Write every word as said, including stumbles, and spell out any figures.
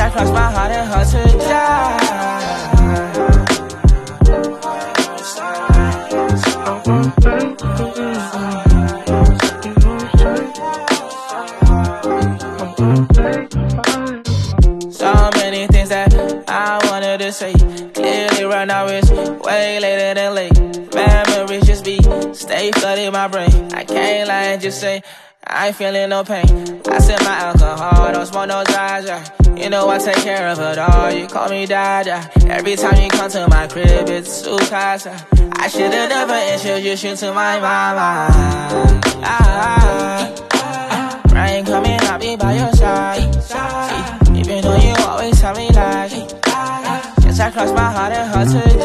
I cross my heart and hurt to die. So many things that I wanted to say. Clearly right now it's way later than late. Memories just be stay flooding my brain. I can't lie and just say I ain't feeling no pain. I sip my alcohol, don't smoke no drugs, yeah. You know I take care of it all, you call me dad, yeah. Every time you come to my crib, it's too fast, yeah. I should've never introduced you to my mama. Ah, Ryan coming, I'll be by your side. Even though you always tell me lies, since I crossed my heart and hurt to